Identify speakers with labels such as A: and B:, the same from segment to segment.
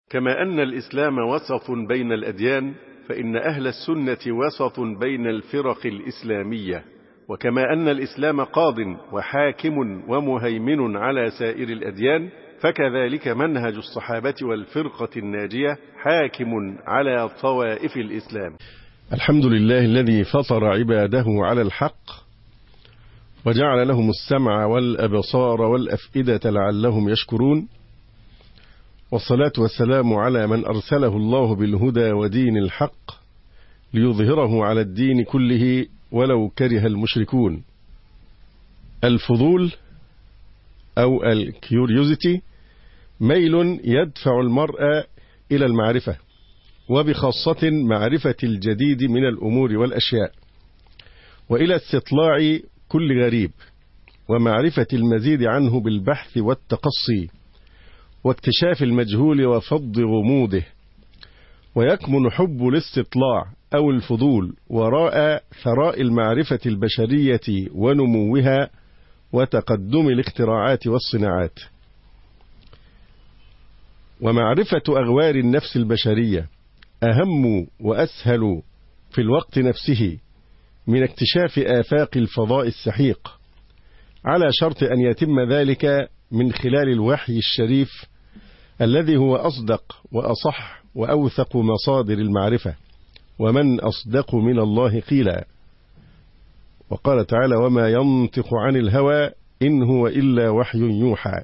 A: كما أن الإسلام وسط بين الأديان، فإن أهل السنة وسط بين الفرق الإسلامية، وكما أن الإسلام قاض وحاكم ومهيمن على سائر الأديان، فكذلك منهج الصحابة والفرقة الناجية حاكم على طوائف الإسلام. الحمد لله الذي فطر عباده على الحق وجعل لهم السمع والأبصار والأفئدة لعلهم يشكرون، والصلاة والسلام على من أرسله الله بالهدى ودين الحق ليظهره على الدين كله ولو كره المشركون. الفضول أو الكيوريوزيتي ميل يدفع المرء إلى المعرفة، وبخاصة معرفة الجديد من الأمور والأشياء، وإلى استطلاع كل غريب، ومعرفة المزيد عنه بالبحث والتقصي، واكتشاف المجهول وفض غموضه. ويكمن حب الاستطلاع أو الفضول وراء ثراء المعرفة البشرية ونموها وتقدم الاختراعات والصناعات. ومعرفة أغوار النفس البشرية أهم وأسهل في الوقت نفسه من اكتشاف آفاق الفضاء السحيق، على شرط أن يتم ذلك من خلال الوحي الشريف الذي هو أصدق وأصح وأوثق مصادر المعرفة، ومن أصدق من الله قيلا. وقال تعالى: وما ينطق عن الهوى إن هو إلا وحي يوحى.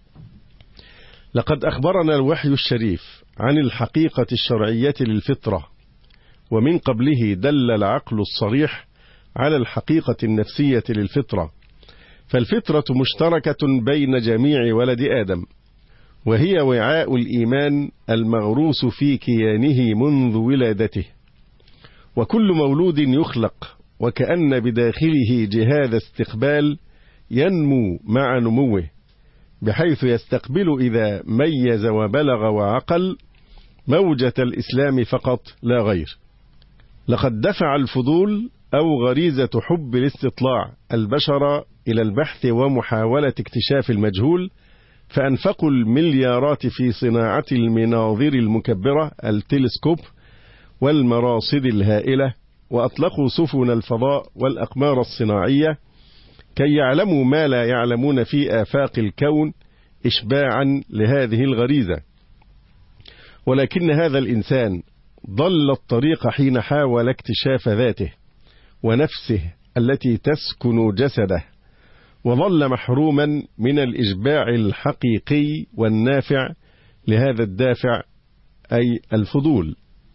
A: لقد أخبرنا الوحي الشريف عن الحقيقة الشرعية للفطرة، ومن قبله دل العقل الصريح على الحقيقة النفسية للفطرة، فالفطرة مشتركة بين جميع ولد آدم، وهي وعاء الإيمان المغروس في كيانه منذ ولادته. وكل مولود يخلق وكأن بداخله جهاز استقبال ينمو مع نموه، بحيث يستقبل إذا ميز وبلغ وعقل موجة الإسلام فقط لا غير. لقد دفع الفضول أو غريزة حب الاستطلاع البشر إلى البحث ومحاولة اكتشاف المجهول، فأنفقوا المليارات في صناعة المناظير المكبرة التلسكوب والمراصد الهائلة، وأطلقوا سفن الفضاء والأقمار الصناعية كي يعلموا ما لا يعلمون في آفاق الكون إشباعا لهذه الغريزة. ولكن هذا الإنسان ضل الطريق حين حاول اكتشاف ذاته ونفسه التي تسكن جسده، وظل محروما من الإشباع الحقيقي والنافع لهذا الدافع، أي الفضول.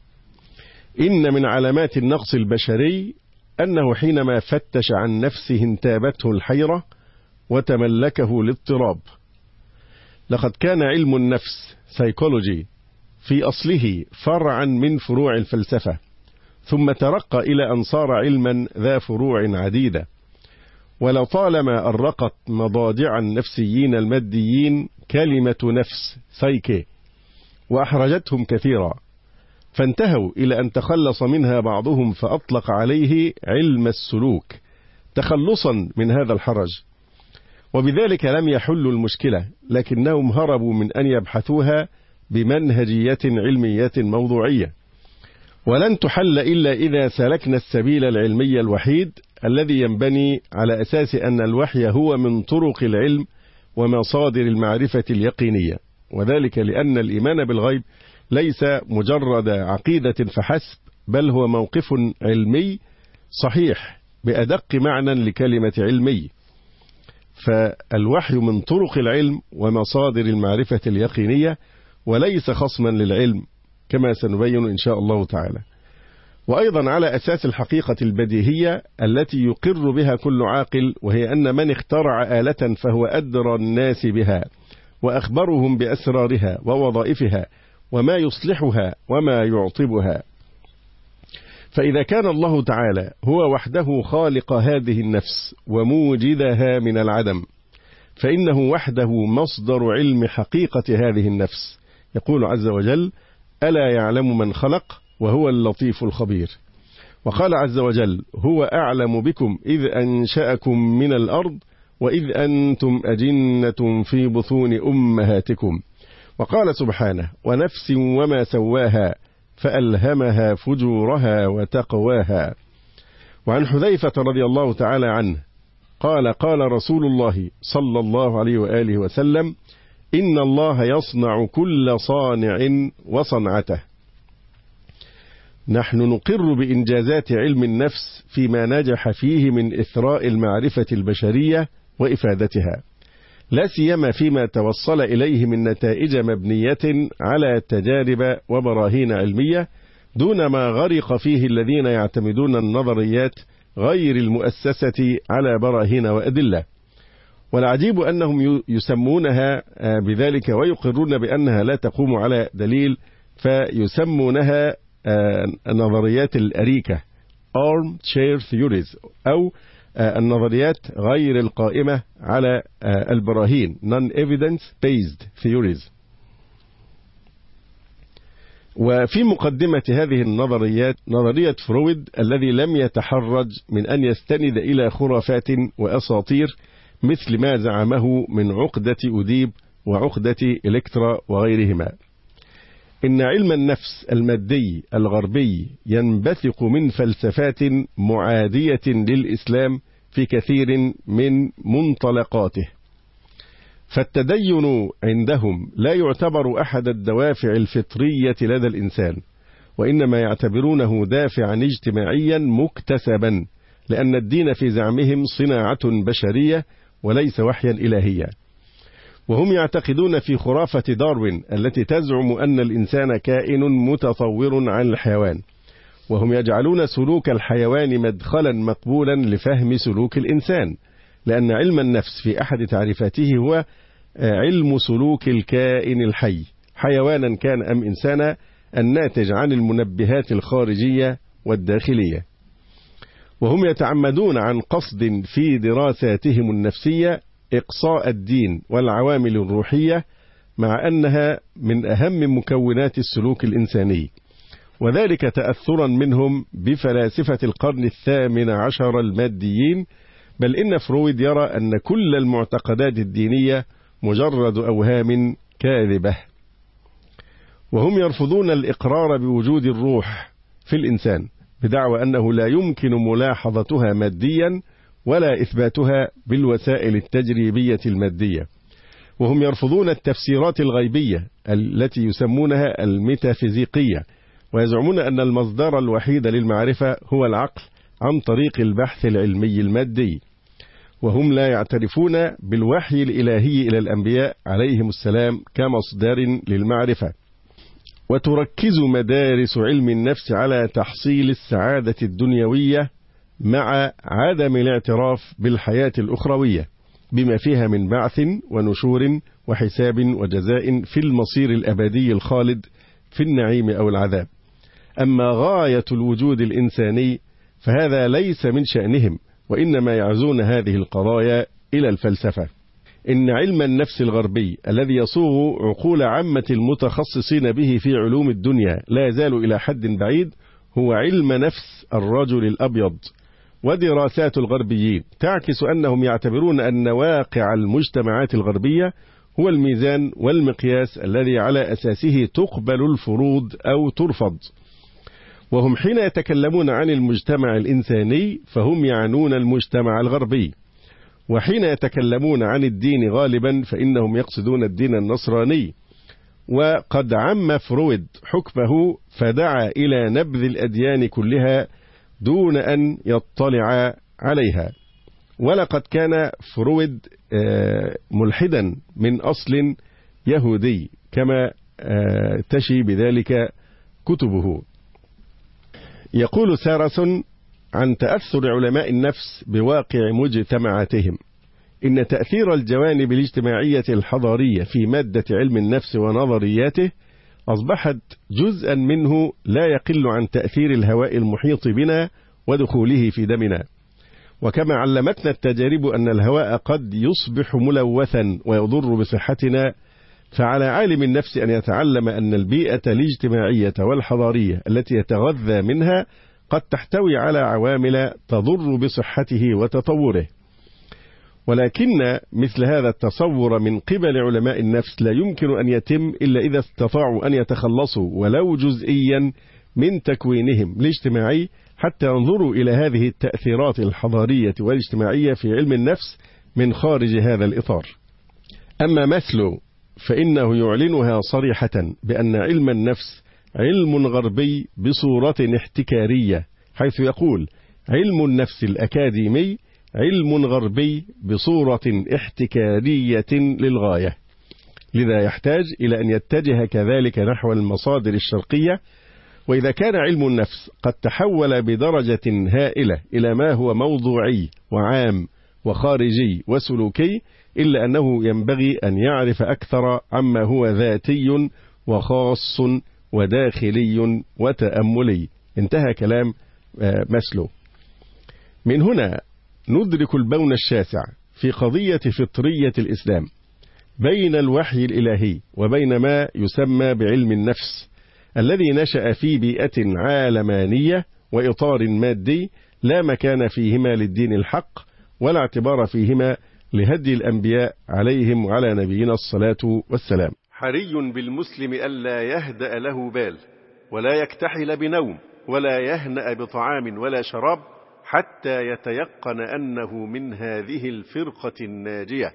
A: إن من علامات النقص البشري أنه حينما فتش عن نفسه انتابته الحيرة وتملكه الاضطراب. لقد كان علم النفس سيكولوجي في أصله فرعا من فروع الفلسفة، ثم ترقى إلى أن صار علما ذا فروع عديدة، ولطالما أرقت مضاجع النفسيين الماديين كلمة نفس سايكي وأحرجتهم كثيرا، فانتهوا إلى أن تخلص منها بعضهم فأطلق عليه علم السلوك تخلصا من هذا الحرج. وبذلك لم يحلوا المشكلة، لكنهم هربوا من أن يبحثوها بمنهجية علمية موضوعية. ولن تحل إلا إذا سلكنا السبيل العلمي الوحيد الذي ينبني على أساس أن الوحي هو من طرق العلم ومصادر المعرفة اليقينية، وذلك لأن الإيمان بالغيب ليس مجرد عقيدة فحسب، بل هو موقف علمي صحيح بأدق معنى لكلمة علمي. فالوحي من طرق العلم ومصادر المعرفة اليقينية، وليس خصما للعلم كما سنبين إن شاء الله تعالى. وأيضا على أساس الحقيقة البديهية التي يقر بها كل عاقل، وهي أن من اخترع آلة فهو أدرى الناس بها وأخبرهم بأسرارها ووظائفها وما يصلحها وما يعطبها. فإذا كان الله تعالى هو وحده خالق هذه النفس وموجدها من العدم، فإنه وحده مصدر علم حقيقة هذه النفس. يقول عز وجل: ألا يعلم من خلق وهو اللطيف الخبير. وقال عز وجل: هو أعلم بكم إذ أنشأكم من الأرض وإذ أنتم أجنة في بطون أمهاتكم وقال سبحانه: ونفس وما سواها فألهمها فجورها وتقواها. وعن حذيفة رضي الله تعالى عنه قال: قال رسول الله صلى الله عليه وآله وسلم: إن الله يصنع كل صانع وصنعته. نحن نقر بإنجازات علم النفس فيما نجح فيه من إثراء المعرفة البشرية وإفادتها، لا سيما فيما توصل إليه من نتائج مبنية على تجارب وبراهين علمية، دون ما غرق فيه الذين يعتمدون النظريات غير المؤسسة على براهين وأدلة. والعجيب أنهم يسمونها بذلك ويقرون بأنها لا تقوم على دليل، فيسمونها النظريات الأريكة armchair theories، أو النظريات غير القائمة على البراهين non-evidence based theories. وفي مقدمة هذه النظريات نظرية فرويد الذي لم يتحرج من أن يستند إلى خرافات وأساطير مثل ما زعمه من عقدة أديب وعقدة إلكترا وغيرهما. إن علم النفس المادي الغربي ينبثق من فلسفات معادية للإسلام في كثير من منطلقاته، فالتدين عندهم لا يعتبر أحد الدوافع الفطرية لدى الإنسان، وإنما يعتبرونه دافعا اجتماعيا مكتسبا، لأن الدين في زعمهم صناعة بشرية وليس وحيا إلهيا. وهم يعتقدون في خرافة داروين التي تزعم أن الإنسان كائن متطور عن الحيوان، وهم يجعلون سلوك الحيوان مدخلا مقبولا لفهم سلوك الإنسان، لأن علم النفس في أحد تعريفاته هو علم سلوك الكائن الحي حيوانا كان أم إنسانا، الناتج عن المنبهات الخارجية والداخلية. وهم يتعمدون عن قصد في دراساتهم النفسية إقصاء الدين والعوامل الروحية، مع أنها من أهم مكونات السلوك الإنساني، وذلك تأثرا منهم بفلاسفة القرن ال18 الماديين. بل إن فرويد يرى أن كل المعتقدات الدينية مجرد أوهام كاذبة. وهم يرفضون الإقرار بوجود الروح في الإنسان بدعوى أنه لا يمكن ملاحظتها ماديا ولا إثباتها بالوسائل التجريبية المادية. وهم يرفضون التفسيرات الغيبية التي يسمونها الميتافيزيقية، ويزعمون أن المصدر الوحيد للمعرفة هو العقل عن طريق البحث العلمي المادي. وهم لا يعترفون بالوحي الإلهي إلى الأنبياء عليهم السلام كمصدر للمعرفة. وتركز مدارس علم النفس على تحصيل السعادة الدنيوية مع عدم الاعتراف بالحياة الأخروية بما فيها من بعث ونشور وحساب وجزاء في المصير الأبدي الخالد في النعيم أو العذاب. أما غاية الوجود الإنساني فهذا ليس من شأنهم، وإنما يعزون هذه القضايا إلى الفلسفة. إن علم النفس الغربي الذي يصوغ عقول عامة المتخصصين به في علوم الدنيا لا يزال إلى حد بعيد هو علم نفس الرجل الأبيض. ودراسات الغربيين تعكس أنهم يعتبرون أن واقع المجتمعات الغربية هو الميزان والمقياس الذي على أساسه تقبل الفروض أو ترفض. وهم حين يتكلمون عن المجتمع الإنساني فهم يعنون المجتمع الغربي، وحين يتكلمون عن الدين غالبا فإنهم يقصدون الدين النصراني. وقد عم فرويد حكمه فدعا إلى نبذ الأديان كلها دون أن يطلع عليها. ولقد كان فرويد ملحدا من أصل يهودي كما تشي بذلك كتبه. يقول سارسون عن تأثر علماء النفس بواقع مجتمعاتهم: إن تأثير الجوانب الاجتماعية الحضارية في مادة علم النفس ونظرياته أصبحت جزءا منه لا يقل عن تأثير الهواء المحيط بنا ودخوله في دمنا. وكما علمتنا التجارب أن الهواء قد يصبح ملوثا ويضر بصحتنا، فعلى عالم النفس أن يتعلم أن البيئة الاجتماعية والحضارية التي يتغذى منها قد تحتوي على عوامل تضر بصحته وتطوره. ولكن مثل هذا التصور من قبل علماء النفس لا يمكن أن يتم إلا إذا استطاعوا أن يتخلصوا ولو جزئيا من تكوينهم الاجتماعي، حتى ينظروا إلى هذه التأثيرات الحضارية والاجتماعية في علم النفس من خارج هذا الإطار. أما ماسلو فإنه يعلنها صريحة بأن علم النفس علم غربي بصورة احتكارية، حيث يقول: علم النفس الأكاديمي علم غربي بصورة احتكارية للغاية، لذا يحتاج إلى أن يتجه كذلك نحو المصادر الشرقية. وإذا كان علم النفس قد تحول بدرجة هائلة إلى ما هو موضوعي وعام وخارجي وسلوكي، إلا أنه ينبغي أن يعرف أكثر عما هو ذاتي وخاص وداخلي وتأملي. انتهى كلام ماسلو. من هنا ندرك البون الشاسع في قضية فطرية الإسلام بين الوحي الإلهي وبين ما يسمى بعلم النفس الذي نشأ في بيئة عالمانية وإطار مادي لا مكان فيهما للدين الحق ولا اعتبار فيهما لهدي الأنبياء عليهم وعلى نبينا الصلاة والسلام. حري بالمسلم ألا يهدأ له بال ولا يكتحل بنوم ولا يهنأ بطعام ولا شراب حتى يتيقن أنه من هذه الفرقة الناجية